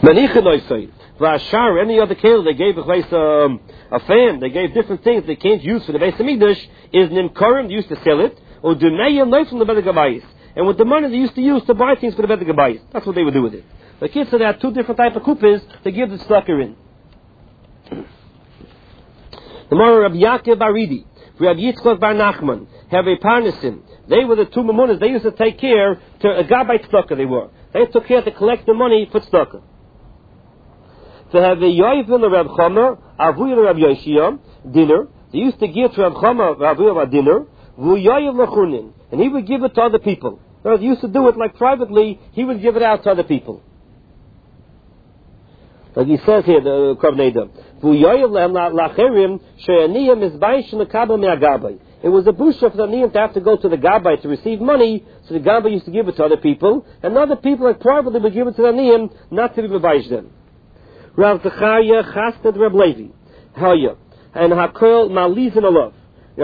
Vashar, any other kale, they gave a place a fan. They gave different things they can't use for the Beis Hamikdash. Is nimkarim, they used to sell it, or dunayim life from the Beit Gabayis. And with the money they used to use to buy things for the Beit Gabayis. That's what they would do with it. The kids said they had two different type of kupas to give the tzedakah in. The more Rabbi Yaakov Baridi, Rabbi Yitzchak Bar Nachman, have a parnasim. They were the two mamunas. They used to take care to a gabbai tzedakah. They were. They took care to collect the money for tzedakah. To have a yoyvel Reb Chomer, avuy Reb Yoshia, dinner. They used to give to Reb Chomer, avuy a dinner, vuyoyev lechunin, and he would give it to other people. Now, he used to do it like privately. He would give it out to other people. Like he says here, the Kavneda, vuyoyev lacherim sheyaniyim is bayish lekabel me'agabay. It was a busha for the niyim to have to go to the gabbai to receive money, so the gabbai used to give it to other people, and other people like privately would give it to the niyim, not to be bayish them. Rav Zechariah Chasted Reb Levi, Haya, and Hakol Malizin Alav.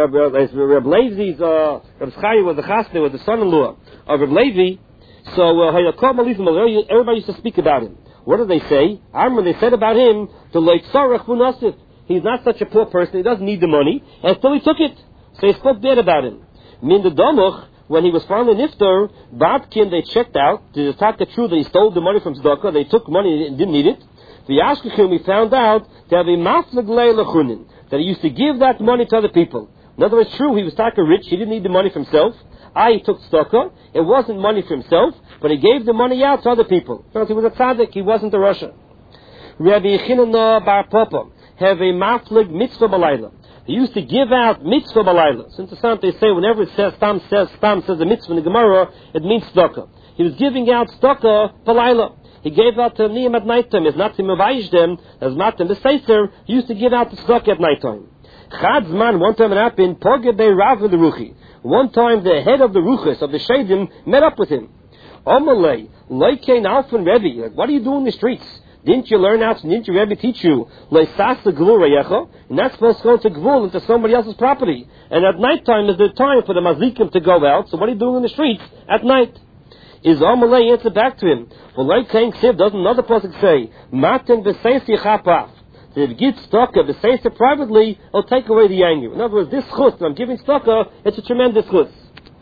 Reb Levi's, Reb Zechariah was the Chasted, was the son-in-law of Reb Levi, so Hakol Malizin Alav, everybody used to speak about him. What did they say? When they said about him, the Leitzarech Munasif, he's not such a poor person, he doesn't need the money, and still he took it. So they spoke bad about him. Min the Domuch, when he was found in Niftar, Batkin, they checked out, to attack the truth that he stole the money from Tzedakah, they took money and didn't need it. The Yashkechim, we found out to have a mafleg lechunin, that he used to give that money to other people. In other words, true, he was taka rich, he didn't need the money for himself. He took tzedakah, it wasn't money for himself, but he gave the money out to other people. Because he was a tzaddik, he wasn't a Rasha. Rabbi Yechinana Bar Papa have a mafleg mitzvah balayla. He used to give out mitzvah balayla. So interesting, they say whenever it says Stam says a mitzvah in the Gemara, it means tzedakah. He was giving out tzedakah balayla. He gave out to Niyam at night time. It's not to Mavayish them, as Matam the Seiser, he used to give out the tzedakah at night time. Chadzman, one time it happened, Pogebe Rav the Ruchi. One time the head of the Ruchas, of the Shadim, met up with him. Omalei, Leikein Alfan Rebbe, like, what are you doing in the streets? Didn't you learn out, didn't your Rebbe teach you, Leisas the Gvul Reyecha? You're not supposed to go to Gvul, into somebody else's property. And at night time is the time for the Mazlikim to go out, so what are you doing in the streets at night? Is Amalei answer back to him? Well, like Kain Ksiv, doesn't another person say, Maten b'seisi chapaf. So if you give tzedakah, b'seisi privately, it'll take away the anger. In other words, this chus, I'm giving tzedakah, it's a tremendous chus.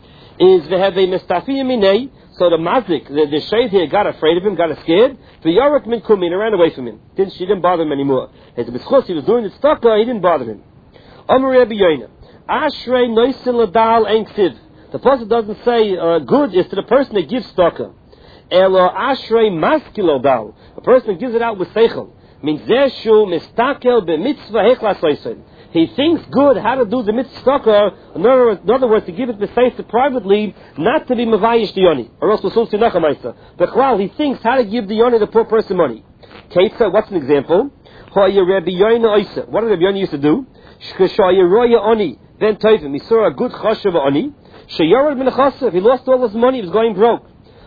Is v'hevei mistafi minei, so the mazik, the shade here, got afraid of him, got scared, v'yarak min kumin, ran away from him. She didn't bother him anymore. As b'schus, he was doing the tzedakah, he didn't bother him. Amar Rabbi Yoina, Ashrei noisin ladal ein ksiv. The person doesn't say good is to the person that gives tzedakah. Elo ashrei maskil dal. A person that gives it out with seichel. Means zeshu mistakel b'mitzvah hechlas oisen. He thinks good how to do the mitzvah tzedakah. In other words, to give it b'seisa privately, not to be mavayish the yoni. Or else we'll see nachamaisa. But while he thinks how to give the yoni, the poor person, money. Keitza, what's an example? Hoya Rabbi Yoina oisa. What did Rabbi Yoina used to do? Shkashaya roya oni. Then tovim. He saw a good chashav oni. Sheyarad min chasav. He lost all his money. He was going broke.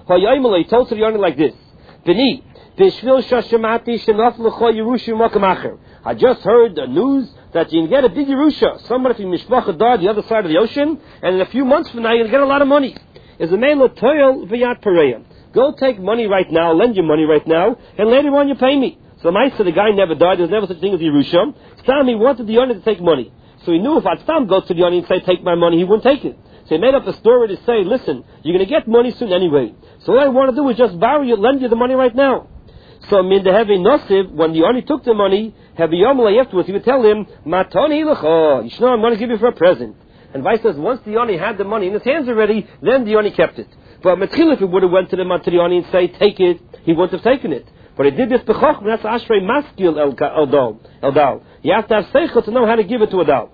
He told to the Yoni like this: Bini, b'shvil shashamati shenaf l'cho Yerusha makam acher. I just heard the news that you can get a big Yerusha. Somebody from Mishpacha died the other side of the ocean, and in a few months from now you're going to get a lot of money. Is a man l'toyel v'yat pareya. Go take money right now, lend your money right now, and later on you pay me. So I said the guy never died. There was never such a thing as Yerusha. Stam, he wanted the Yoni to take money. So he knew if I'd Stam go to the Yoni and say, take my money, he wouldn't take it. So he made up a story to say, listen, you're going to get money soon anyway. So all I want to do is just borrow you, lend you the money right now. So min the heavy nosiv, when the Yoni took the money, heavy yomalei afterwards, he would tell him, Matoni l'cho, you know I'm going to give you for a present. And vice versa, once the Yoni had the money in his hands already, then the Yoni kept it. But Matzil, if he would have went to the Yoni and say, take it, he wouldn't have taken it. But he did this b'choch, that's ashrei maskil el dal. You have to have seichel to know how to give it to a dal.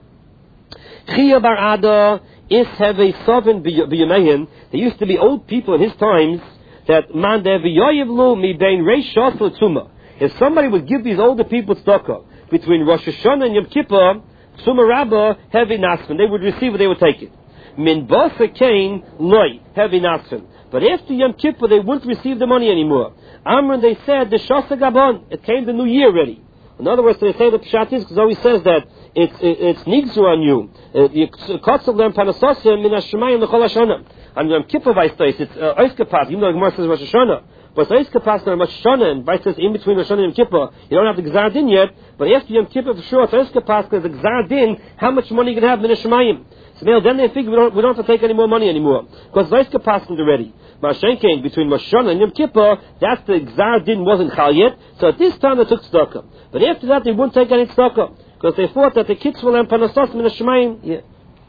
Chia bar Ada is have a sovereign b'yamehin. There used to be old people in his times that man de v'yoyevlu mi bein reish shas l'tzuma. If somebody would give these older people tzedakah between Rosh Hashanah and Yom Kippur, tzuma rabbah heavy nasfin, they would receive it, they would take it. Min basa kain loy heavy nasfin. But after Yom Kippur, they wouldn't receive the money anymore. Amran, they said the shasa gabon. It came the new year already. In other words, they say the pshat is because always says that it's nigzu on you. Kotzel them panasosim min hashemayim l'chol hashana. On Yom Kippur, it's oiskapat. Even though the Gemara says Rosh Hashanah, But Zayska Pasna and Rosh Hashanah, and Vice says in between Rosh Hashanah and Yom Kippur, you don't have the Gzar Din yet, but after Yom Kippur for sure, Zayska Pasna is the Gzar Din, how much money you can have in the Shemayim. So now then they figure we don't have to take any more money anymore, because Zayska Pasna is already. Mashenkein between Rosh Hashanah and Yom Kippur, that's the Gzar Din wasn't Chal yet, so at this time they took tzedakah. But after that they wouldn't take any tzedakah, because they thought that the kids will have Panasos in the Shemayim. Yeah.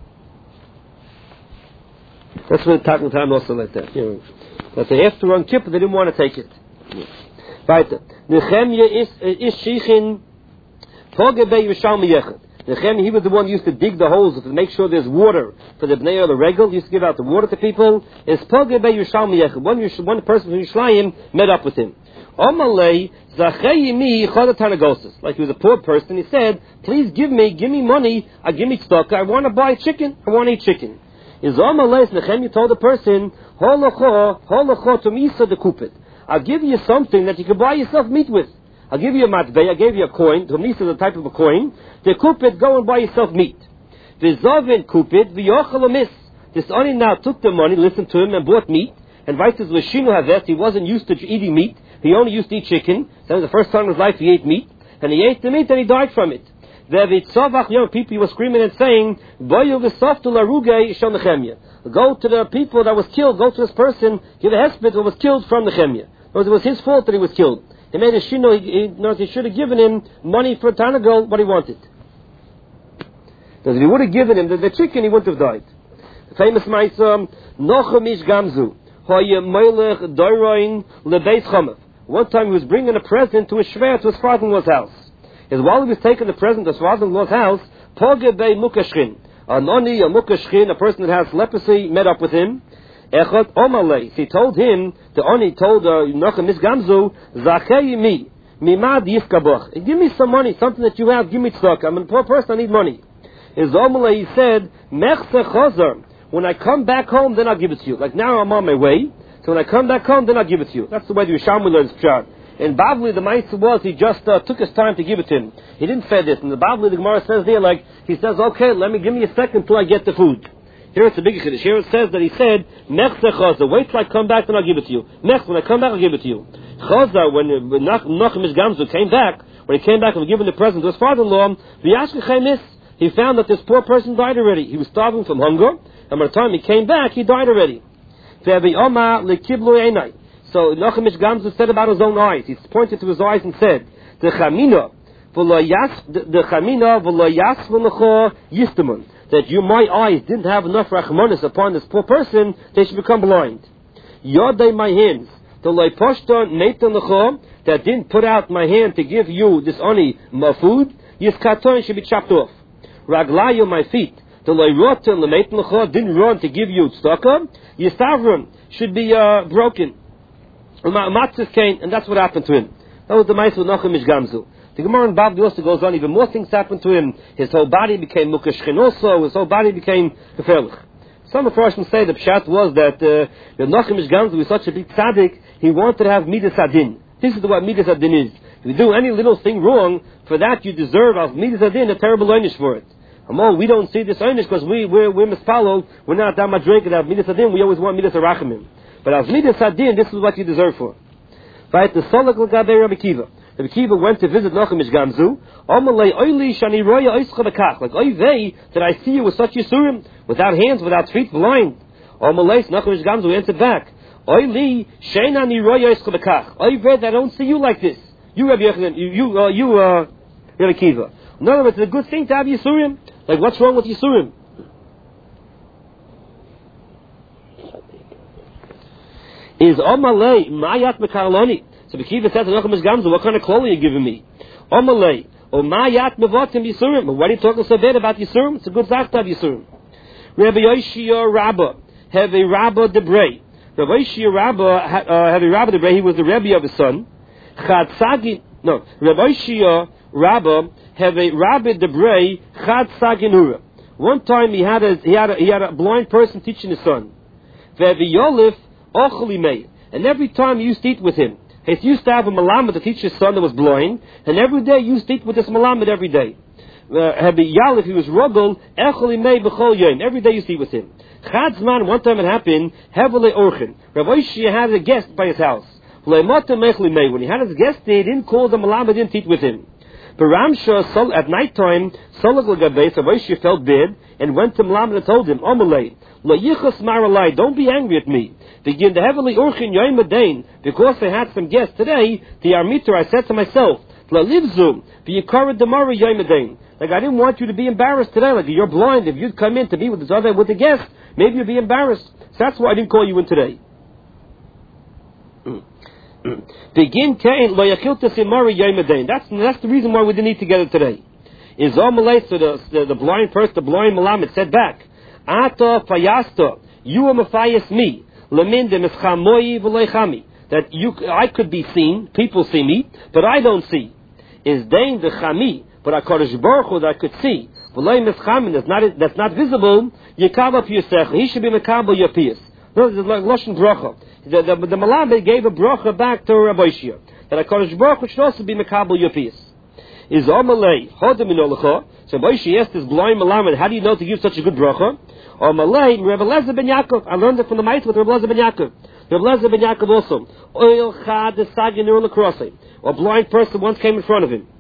That's what the Talking Time also like that. Yeah. But they after Yom Kippur they didn't want to take it. Weiter. Nehemiah is Shichin Poge Bei Yerushalmi Yechad. Nehemiah, he was the one who used to dig the holes to make sure there's water for the Bnei or the Regel. He used to give out the water to people. Is Poge Bei Yerushalmi Yechad. One person from Yerushalayim met up with him. Omalei Zachayimi Chodatanagosis. Like he was a poor person, he said, please give me money, give me tzedakah, I want to buy chicken, I want to eat chicken. Is Omalei Nehemiah told the person, Holocho to Misa the Kupit. I'll give you something that you can buy yourself meat with. I'll give you a matbei, I gave you a coin, to Misa the type of a coin, the Kupit, go and buy yourself meat. V'zovin Kupit, v'yochel miss. This Oni now took the money, listened to him, and bought meat, and writes L'shinu Havet, he wasn't used to eating meat, he only used to eat chicken. That was the first time in his life he ate meat, and he ate the meat and he died from it. People were screaming and saying, go to the people that was killed, go to this person, give a hesped who was killed from Nehemiah. It was his fault that he was killed. He made a shino, he should have given him money for Tanagol, what he wanted. Because if he would have given him the chicken, he wouldn't have died. The famous Maisa, Nochamish Gamzu, Melech Doiroin Lebeis Chomev. One time he was bringing a present to his shver, to his father-in-law's house. Is while he was taking the present to his father-in-law's house, Poge Bei Mukashchin, a noni, a Mukashchin, a person that has leprosy, met up with him. Echot Omalei, he told him, the Oni told Nochamish Gamzu, Zachei mi, Mimad Yifkaboch. Give me some money, something that you have, give me tzedakah. I'm a poor person, I need money. Is Omalei, he said, Mechse Chozer. When I come back home, then I'll give it to you. Like now I'm on my way, so when I come back home, then I'll give it to you. That's the way the Yerushalmi learns Pshat. And Bavli, the Maisa was, he just took his time to give it to him. He didn't say this. And the Bavli, the Gemara says there, he says, okay, give me a second till I get the food. Here it's a big Chiddush. Here it says that he said, Mechse Choza, wait till I come back, then I'll give it to you. Next, when I come back, I'll give it to you. Choza, when Nochamish Gamzu came back, when he came back and was given the present to his father-in-law, he found that this poor person died already. He was starving from hunger, and by the time he came back, he died already. So Nochamish Gamzu said about his own eyes. He pointed to his eyes and said, that my eyes didn't have enough rachmanis upon this poor person, they should become blind. Yodai, my hands, that didn't put out my hand to give you this only food, Yiskaton should be chopped off. Raglayo, my feet, didn't run to give you tzedakah, Yistavron should be broken. Matzis came, and that's what happened to him. That was the Maisa with Nochamish Gamzu. The Gemara in Bavli also goes on, even more things happened to him. His whole body became Mukashchin also, his whole body became Gefährlich. Some of the Russians say the Pshat was that the Nochamish Gamzu was such a big tzaddik, he wanted to have Midas Adin. This is what Midas Adin is. If you do any little thing wrong, for that you deserve as Midas Adin a terrible einish for it. We don't see this einish because we're mispalol, we're not that much drinking of Midas Adin, we always want Midas Arachimim. But as Midas Adin, this is what you deserve for. Right? The Solak L'Gabei Rabbi Kiva. Rabbi Kiva went to visit Nochamish Gamzu. Omalei oili shani roya oischa bekach. Like oy vei, that I see you with such yisurim, without hands, without feet, blind. Omalei, Nochamish Gamzu answered back. Oili sheina ni roya oischa bekach. Oy vei, that I don't see you like this. You Rabbi Yochanan, you Rabbi Kiva. In other words, it's a good thing to have yisurim. Like what's wrong with yisurim? Is Omalei Mayat Mekarloni. So the Kiva said to Nochamish Gamzu, what kind of clothing are you giving me? Omalei, O Mayat Mevotim Yisurim. Why are you talking so bad about Yisurim? It's a good zach to have Yisurim. Rabbi Yoshia Rabbah, have a Rabbah Debrei. Rabbi Yoshia Rabbah, have a Rabbah Debrei, he was the Rebbe of his son. Rabbi Yoshia Rabbah, have a Rabbah Debrei, Chad Saginura. One time he had a blind person teaching his son. And every time he used to eat with him, he used to have a malamed to teach his son that was blind, and every day he used to eat with this malamed every day. If he was ruggle, every day he used to eat with him. One time it happened, Rabbi Shia had a guest by his house. When he had his guest there, he didn't call the Malam, he didn't eat with him. Baramsha, at night time, Rav felt bad and went to Malam and told him, don't be angry at me. Begin the heavenly urchin yoim because I had some guests today, the Armitor, I said to myself, like I didn't want you to be embarrassed today. Like you're blind. If you'd come in to be with the guest, maybe you'd be embarrassed. So that's why I didn't call you in today. Begin kain lo yakilta simari yoimedain. That's the reason why we didn't eat together today. Is Amalei, so the blind person, the blind Malamed said back, Ata fayasta, you are mafayas me, lemin de mischamoyi v'leichami. That I could be seen, people see me, but I don't see. Is dain the chami, but HaKadosh Baruch Hu that I could see. That's not visible. Yekabel piyusech. He should be mekabel your piyus. No, this is like lashon bracha. The Malabed gave a bracha back to Rabbi Shia that HaKadosh Baruch Hu should also be mekabel your piyus. Is Amalei hodem inolacha? So Rabbi Shia asked this blind Malabed, how do you know to give such a good bracha? Amalei Rabbi Elazar ben Yaakov. I learned it from the Ma'it with Rabbi Elazar ben Yaakov. Rabbi Elazar ben Yaakov also. Oil chad the sagin lacrosse. A blind person once came in front of him.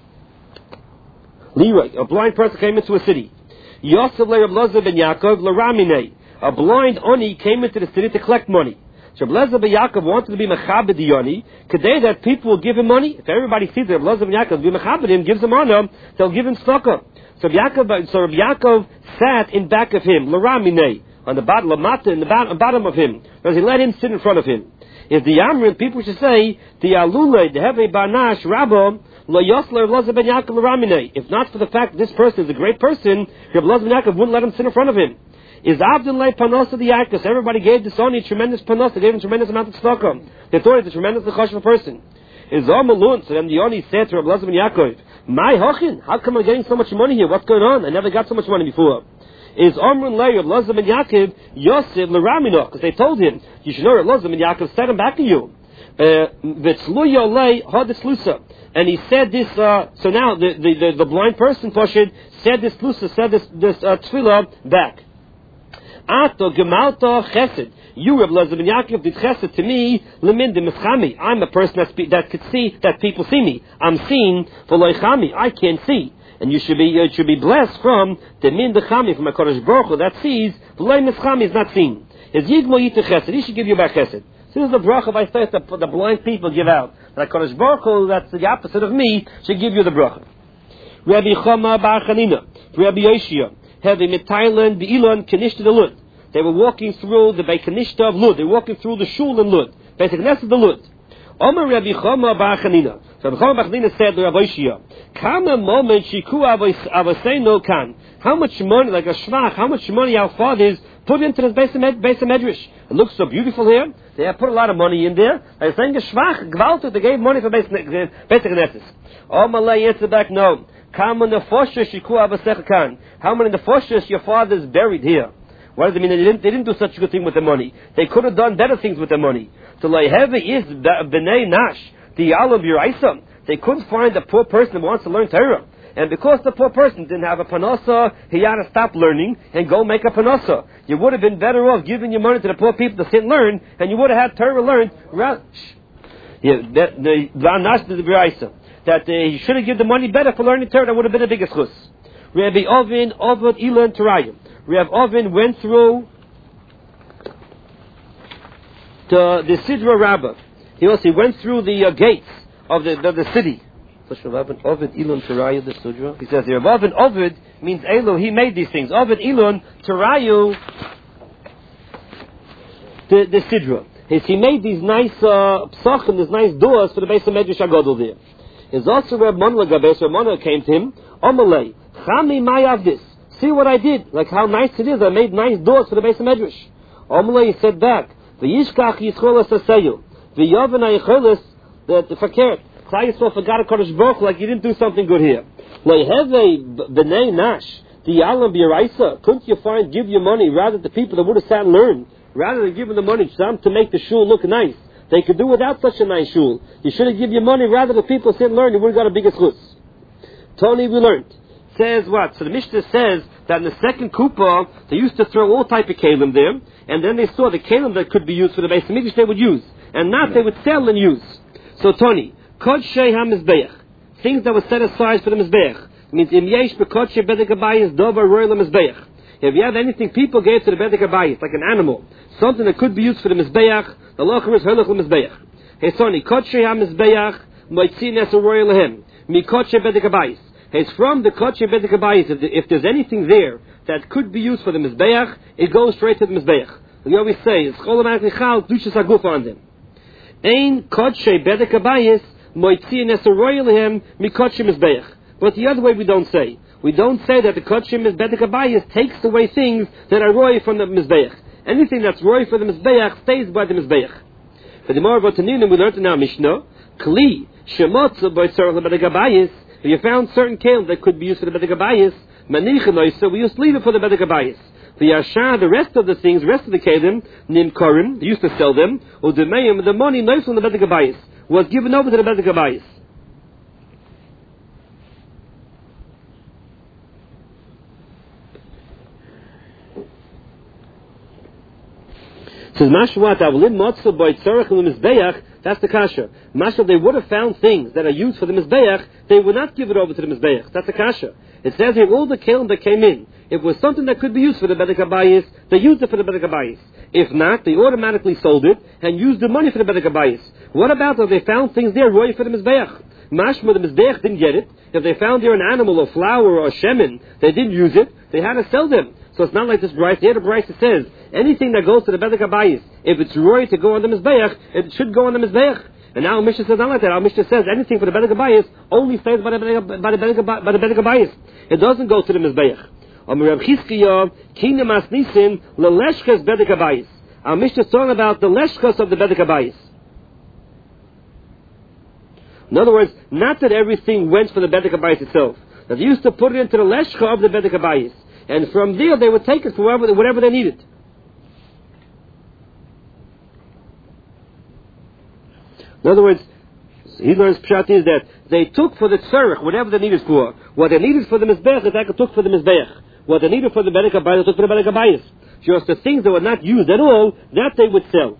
Leroy, a blind person came into a city. Yosef le Rabbi Elazar ben Yaakov l'ramine. A blind oni came into the city to collect money. So Rabbi Elazar ben Yaakov wanted to be mechabed the oni. Today that people will give him money. If everybody sees that Rabbi Elazar ben Yaakov will be mechabed him, gives him honor, they'll give him tzedakah. So Rabbi Yaakov sat in back of him, l'ramine, on the bottom, lamata, in the bottom of him, because he let him sit in front of him. If the Amrin, people should say, the Alule, the Heve Barnash, Rabbo, Lo Yosler, Elazar ben Yaakov, l'ramine. If not for the fact that this person is a great person, Rabbi Elazar ben Yaakov wouldn't let him sit in front of him. Is Abdullah Panos of the Yaakov? Everybody gave this only tremendous panos. They gave him tremendous amount of tzedakah. They thought he was a tremendous chashuv person. Is Amalun? So then the Oni said to Rabbi Elazar ben Yaakov, "My hochin, how come I'm getting so much money here? What's going on? I never got so much money before." Is Amrun Lei Rabbi Elazar ben Yaakov Yosef l'ramino? Because they told him, you should know Rabbi Elazar ben Yaakov sat him back to you. V'tzluyo lei hadislusa. And he said this. So now the blind person Pashid said this lusa, said this tefillah back. Ato gemalta chesed. You, Rabbi Elazar ben Yaakov, did chesed to me. Lemin de mischami. I'm a person that could see, that people see me. I'm seen for leichami. I can't see. And you should be blessed from the min de chami, from HaKadosh Baruch Hu that sees. The lei mischami is not seen. Is yigmo yita chesed. He should give you back chesed. This is the bracha by faith that the blind people give out. That HaKadosh Baruch Hu, that's the opposite of me, should give you the bracha. Rabbi Chama bar Chanina, Rabbi Yoshia, having in Thailand, Be'ilon, Kanishta the Lud. They were walking through the Beit Kanishta of Lud. They were walking through the shul in Lud. Beit Knesset of the Lud. Omer Rabbi Chama bar Chanina. So Rabbi Chama bar Chanina said to Rabbi Yoshia, Kama moment shiku avoseno kan. How much money, like a shvach, how much money our fathers put into this Beis Medrash? It looks so beautiful here. They have put a lot of money in there. They're saying a shvach, gvalta, they gave money for Beis Knesset. Omalei answered back, no. Kama nefoshes shiku avosech kan. How many nefoshes your fathers buried here? What does it mean? They didn't do such a good thing with the money. They could have done better things with the money. So Lehevi is b'nei nash, the alam yiraisa. They couldn't find a poor person who wants to learn Torah. And because the poor person didn't have a panasa, he had to stop learning and go make a panasa. You would have been better off giving your money to the poor people to sit and learn, and you would have had Torah learned. That he should have given the money better for learning Torah. That would have been a bigger chus. Rabbi Ovin, Ovad, Ilan, Terayim. Rabbi Ovin went through the Sidra Rabbah. He also went through the gates of the city. He says here, Ovin Ovid means Elu, he made these things. Ovid Ilun, Terayu, the Sidra. He made these nice psachim, these nice doors for the Beis Medrash HaGadol there. There's also Reb Mona Lagabesh. Reb Mona came to him, Omalei, Chami Mayavdis. See what I did, like how nice it is. I made nice doors for the Beis Medrash. Omalei said back, V'yishkach yischol asaseyu, v'yoven ha'yicholis, the fakert. Klal Yisrael forgot HaKadosh Baruch Hu, like you didn't do something good here. Leheve b'nei nash, the alam b'yiraisa. Couldn't you give your money rather than the people that would have sat and learned, rather than giving the money to them to make the shul look nice? They could do without such a nice shul. You should have given your money rather than people sit and learn. You would have got a bigger chus. Tony, we learned. Says what? So the Mishnah says that in the second kuppah, they used to throw all type of kalim there, and then they saw the kalim that could be used for the Beis Hamikdash they would use. and not they would sell and use. So Tony, Kodshei HaMizbeach, things that were set aside for the Mizbeach. It means Im Yesh Bekodshei Bedek Habayis Dover Royal Mizbeach. If you have anything people gave to the Bedek Habayis, like an animal, something that could be used for the Mizbeach, the Locher is Halach Mizbeach. Hey Tony, Kodshei HaMizbeach Moitzin Es Royal Lahem Mi Kodshei Bedek Habayis. It's from the Kodshei Bedek Habayis. If there's anything there that could be used for the Mizbeach, it goes straight to the Mizbeach. We always say, it's Cholam Anichal, Dushas Aguf on them. Ein Kodshei Bedek Habayis Moitzin Es Royal Lahem Mi Kodshei Mizbeach. But the other way we don't say. We don't say that the Kodshei Bedek Habayis takes away things that are roy from the Mizbeach. Anything that's roy for the Mizbeach stays by the Mizbeach. For the more Botanim we learned in our Mishnah, Kli Shemotza Boy Tzarech Bedek Habayis. If you found certain kelim that could be used for the Bedek Habayis, Manichin so we used to leave it for the Bedek Habayis. The Yashar, the rest of the things, rest of the kelim, Nim Korim, they used to sell them, or the Mayim, the money nice from the Bedek Habayis was given over to the Bedek Habayis. Says Mashwat Avlim Motza Boy Tzarech Mizbeach. That's the kasha. Masha, they would have found things that are used for the Mizbeach, they would not give it over to the Mizbeach. That's the kasha. It says here, all the kelim that came in, if it was something that could be used for the Bedek Habayis, they used it for the Bedek Habayis. If not, they automatically sold it and used the money for the Bedek Habayis. What about if they found things there roy for the Mizbeach? Mashma, the Mizbeach didn't get it. If they found there an animal or flour or shemen, they didn't use it, they had to sell them. So it's not like this Bryce. Here the Bryce says, anything that goes to the Bedek Habayis, if it's roy to go on the Mizbeach, it should go on the Mizbeach. And now Mishnah says not like that. Our Mishnah says anything for the Bedek Habayis only stays by the Bedek Habayis. It doesn't go to the Mizbeach. Our Mishnah is talking about the leshkas of the Bedek Habayis. In other words, not that everything went for the Bedek Habayis itself. That they used to put it into the leshka of the Bedek Habayis. And from there they would take it for whatever they needed. In other words, he learns Pshat is that they took for the tzarech whatever they needed for. What they needed for the Mizbeach, they took for the Mizbeach. What they needed for the Bedek Habayis, they took for the Bedek Habayis. Just the things that were not used at all, that they would sell.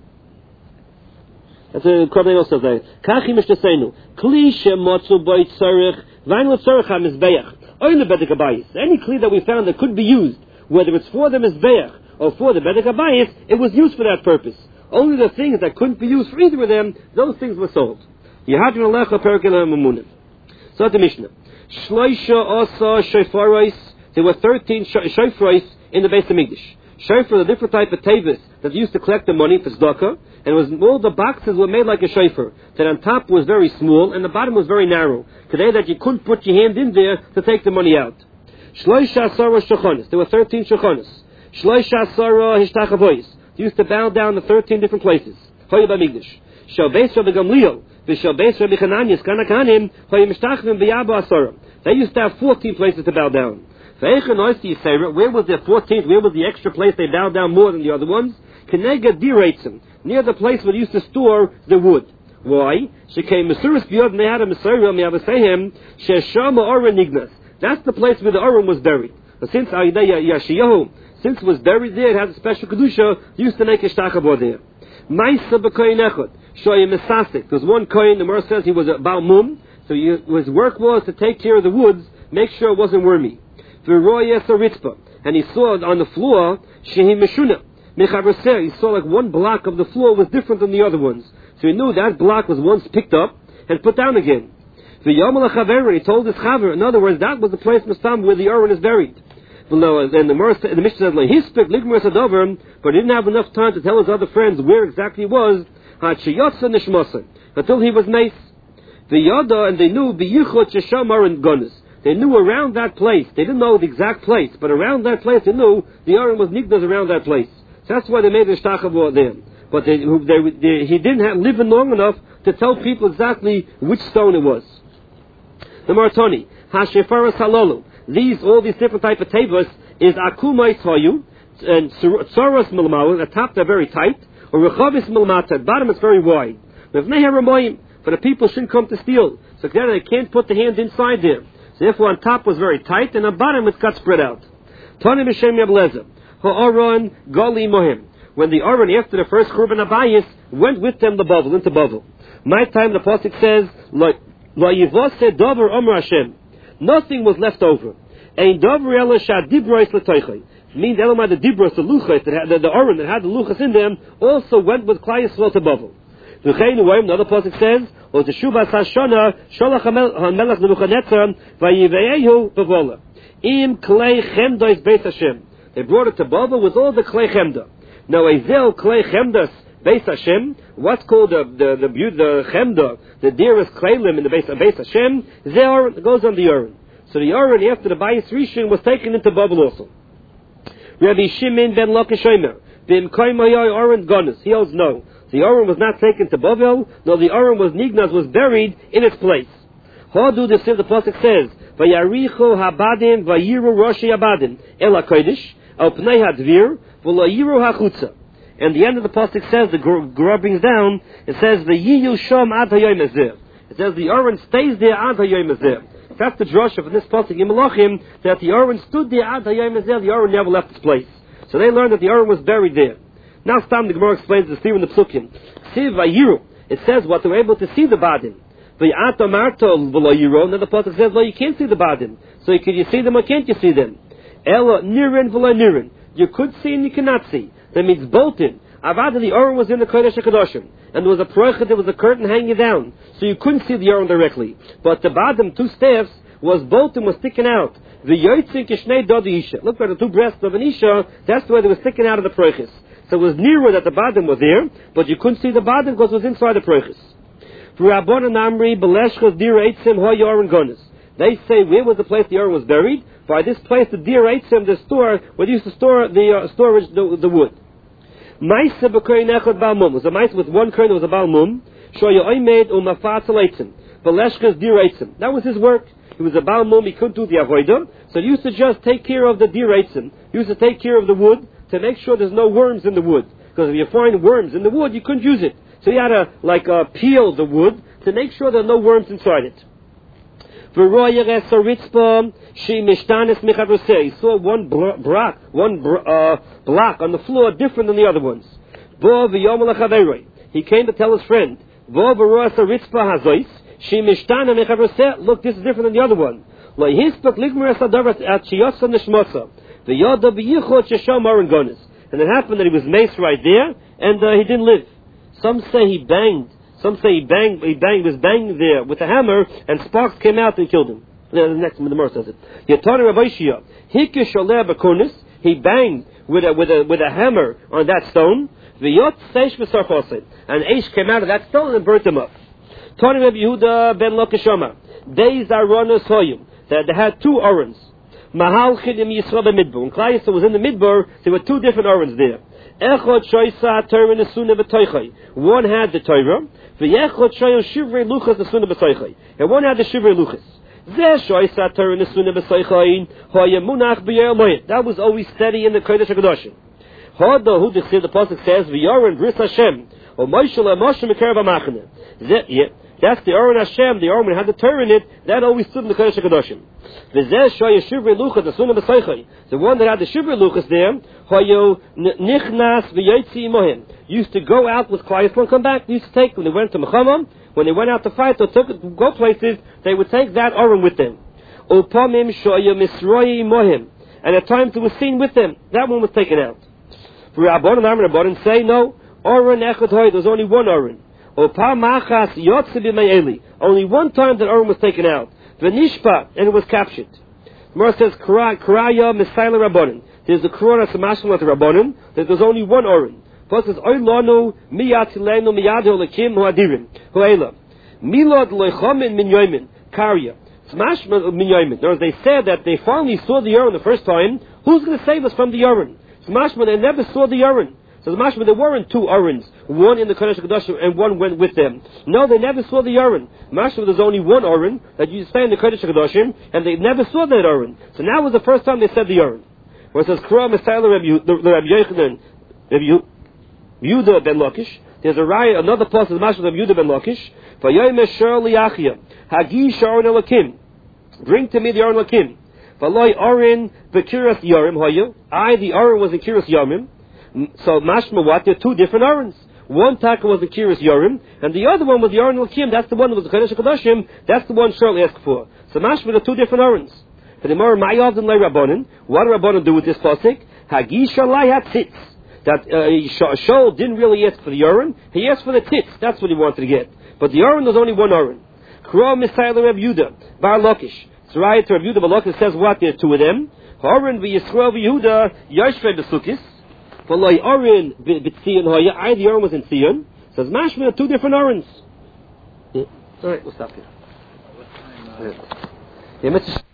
That's what Korban says there. Kachi Mishnasenu. Kli shemotzu boi tzarech, vainu tzarech ha-Mizbeach. Oile Bedek Habayis. Any kli that we found that could be used, whether it's for the Mizbeach or for the Bedek Habayis, it was used for that purpose. Only the things that couldn't be used for either of them, those things were sold. Yehadrin Alecha Perkele Mamunim. So the Mishnah. Shloisha Osa Shofaros. There were 13 Shofaros in the Beis HaMikdash. Shofar, a different type of tavis that used to collect the money for tzedakah, and all the boxes were made like a shofar. That on top was very small and the bottom was very narrow. Today that you couldn't put your hand in there to take the money out. Shloisha Asara Shochonis. There were 13 Shochonis. Shloisha Asara Hishtachavois. They used to bow down to 13 different places. Hoya B'Mikdash. Shalbeis Rabbi Gamliel. V'Shalbeis Rabbi Chananias Kanakanim. Hoya Mishtachvim B'Yabo Asara. They used to have 14 places to bow down. Where was their 14th? Where was the extra place they bowed down more than the other ones? Kenega Direitzim, near the place where they used to store the wood. Why? She came Masuris Biyod and they had a Masurim, Yavasehem, Sheshama Oren Ignas. That's the place where the Oren was buried. But since Yashiyahu, since it was buried there, it has a special Kedusha, they used to make a Shtachabah there. Maisa B'Koyin Echad, Shoyim Mesasik. There's one Koyin, the Mer says he was a Baal Mum, so his work was to take care of the woods, make sure it wasn't wormy. And he saw on the floor, Shehi Meshuna. He saw like one block of the floor was different than the other ones. So he knew that block was once picked up and put down again. He told his chaver, in other words, that was the place where the Aron is buried. And the Mishnah says, but he didn't have enough time to tell his other friends where exactly he was, until he was nice. And they knew, they knew around that place. They didn't know the exact place, but around that place they knew the Aron was nigdas around that place. So that's why they made the shtachavah there. But he didn't live long enough to tell people exactly which stone it was. The Maratoni, Hashefaras Halolu. All these different type of tables is akumais hayu and tzoros milmalu. The top they're very tight, or rechavis milmata. At bottom it's very wide. For the people shouldn't come to steal, so they can't put the hand inside there. Therefore, on top was very tight, and on bottom it got spread out. Tani B'Shem Yablezer. Ha'aron Gali Mohim. when the Aron, after the first Churban Abayis, went with them into Bavel. My time, the Pasuk says, Lo yivose dover omer Hashem. Nothing was left over. Ein dover ela shadibrois letoichai. Means the dibros, the luchas, the Aron that had the luchas in them, also went with Klai Yisrael to Bavel. Another pasuk says, "O Teshuvas Hashana Sholach HaMelech Nebuchadnezzar Vayiveyehu Bavola." Im Klei Chemda is Beis Hashem. They brought it to Bavel with all the Klei Chemda. Now Ezel Klei Chemdas Beis Hashem. What's called the Chemda, the dearest Kleilim in the Beis Hashem? There goes on the Aron. So the Aron after the Bayis Rishon was taken into Bavel also. Rabbi Shimon ben Lakish Omer, Bim Kaimayai Aron Gonis. He holds no. The Aron was not taken to Bavel, no, the Aron was Nignas, was buried in its place. Hadu the pasuk says, Vayaricho Habadim Vayiru Roshi Habadim Ela Kodesh Al Pnei Hadvir V'Layiru HaChutza. And the end of the pasuk says, the Gra brings down, it says Vayiyu Shom Ad Hayom Ezeh. It says the Aron stays there Ad Hayom Ezeh. That's the drasha of this pasuk in Malachim, that the Aron stood there Ad Hayom Ezeh. The Aron never left its place. So they learned that the Aron was buried there. Now, Stam the Gemara explains the theory in the Psukim. Siv Vayiru. It says what they were able to see the Badim. V'yata Marto v'lo Yiro. Then the pasuk says, well, you can't see the Badim. So can you see them or can't you see them? Ela Nirin v'lo Nirin. You could see and you cannot see. That means bolted. Avada, the Aron was in the Kodesh HaKadoshim, and there was a proichet, there was a curtain hanging down, so you couldn't see the Aron directly. But the Badim, two staffs, was bolted, was sticking out. The Yoitzin Kishnei Dodi Isha. Look at the two breasts of an Isha. That's the way they were sticking out of the proiches. So it was nearer that the Badim was there, but you couldn't see the Badim because it was inside the proiches. They say, where was the place the Aron was buried? By this place, the Dir Eitzim, the store, where they used to store the storage, the wood. Maisa b'koyin echad balmum. Was a mice with one koyin, there was a balmum. Shoya oimed u'mafatzal eitzim. Beleshkas dir eitzim. That was his work. He was a balmum, he couldn't do the avodah. So he used to just take care of the dir eitzim. He used to take care of the wood to make sure there's no worms in the wood. Because if you find worms in the wood, you couldn't use it. So he had to, peel the wood to make sure there are no worms inside it. He saw one block on the floor different than the other ones. He came to tell his friend, look, this is different than the other one. And it happened that he was maced right there, and he didn't live. Some say he banged. Some say he was banging there with a hammer, and sparks came out and killed him. The next one, the Gemara says it. He banged with a hammer on that stone, and Aish came out of that stone and burnt him up. Tani Rabbi Yehuda ben Lokashama. Days are runners hoyim. They had two Arons. Mahal Chidim Yisrael b'Midbar. When Klai Yisrael was in the Midbar, there were two different Arons there. Echod shoysa Torah nesuna b'toichai. One had the Torah. V'yechod shoyo shivrei luchas nesuna b'toichai. And one had the shivrei luchas. Zeh shoysa Torah nesuna b'toichai. Hoya munach b'yer moed. That was always steady in the Kodesh HaKadoshim. Hoda hu the pasuk says v'yaron bris Hashem. O Moshe leMoshe mekerav ha'machane. That's the Aron Hashem, the Aron had the Torah in it, that always stood in the Kodesh HaKadoshim. The one that had the Shivrei Luchas there, used to go out with Klai Yisrael and come back. They used to take, when they went to Mechamam, when they went out to fight or go places, they would take that Aron with them. And at times it was seen with them. That one was taken out. For Rabbanan say, no, Aron Echad Hoy, there's only one Aron. Only one time that Aron was taken out. V'nishpa, and it was captured. Gemara says, Karaya Misaila Rabbanan. There's the Korona Samashim with the Rabbanan, that there's only one Aron. First says, Oilanu miyatilenu miyadu lekim huadirim. Huela. Milad lechomin min yoimin. Karya. Smashma min yoimin. Now, as they said that they finally saw the Aron the first time, who's going to save us from the Aron? Smashma, they never saw the Aron. So the mashma, there weren't two Arons, one in the Kodesh HaKadoshim and one went with them. No, they never saw the Aron. Mashma, there's only one Aron that you stay in the Kodesh HaKadoshim, and they never saw that Aron. So now was the first time they said the Aron. Where it says, Kura Messiah Rabbi Yehuda ben Lakish. There's another place of the mashma of Rabbi Yehuda ben Lakish. V'yoyim esher liyachia, hagish Aron elakim. Bring to me the Aron elakim. V'loi Aron v'kiras yarim hoyu. The Aron was in kiras yamim. So mashma what? There are two different Arons. One taka was the Kiris Yorim, and the other one was the Aron Lakim. That's the one that was the Kodesh HaKodashim. That's the one shortly asked for. So mashma, there are two different Arons. But the more Ma'yav than Rabbanon. What do Rabbanon do with this pasuk? Hagisha Lai HaTzitz. That Shaul didn't really ask for the Aron. He asked for the tits. That's what he wanted to get. But the Aron, there's only one Aron. Kro Misayel Reb Yehuda Bar Lakish. It's right to Reb Yehuda Bar Lakish says what? There are two of them. Aron v'Yisrael v'Yehuda Yashvei b'Sukkis. V'loi Aron b'Tzion Hoya. The Aron was in Tzion. Says mashma, two different Arons. Yeah. All right, we'll stop here.